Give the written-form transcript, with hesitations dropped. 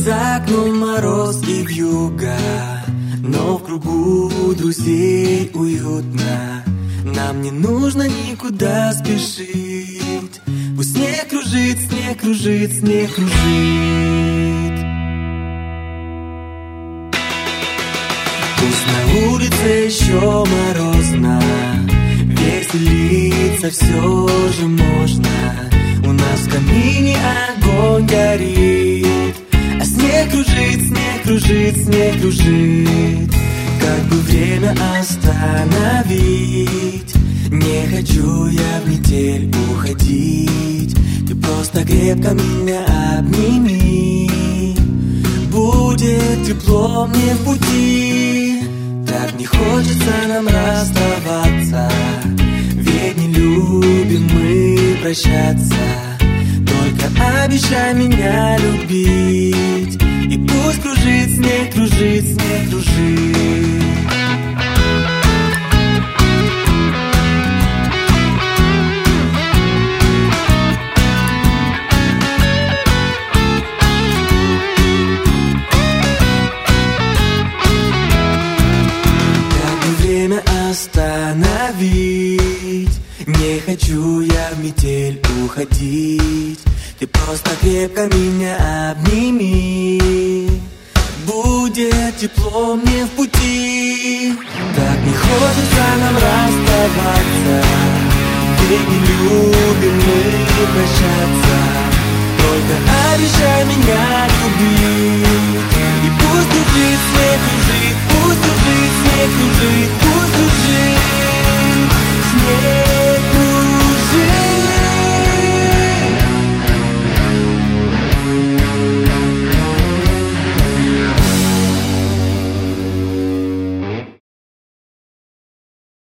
За окном мороз и вьюга, но в кругу друзей уютно. Нам не нужно никуда спешить. Пусть снег кружит, снег кружит, снег кружит. Пусть на улице еще морозно, веселиться все же можно. У нас в камине огонь горит, а снег кружит, снег кружит, снег кружит. Как бы время остановить, не хочу я в метель уходить. Ты просто крепко меня обними, будет тепло мне в пути. Так не хочется нам расставаться, ведь не любим мы прощаться. Только обещай меня любить, и пусть кружит снег, кружит снег, кружит. Остановить, не хочу я в метель уходить. Ты просто крепко меня обними, будет тепло мне в пути. Так не хочется нам расставаться, ведь не любим мы прощаться. Только обещай меня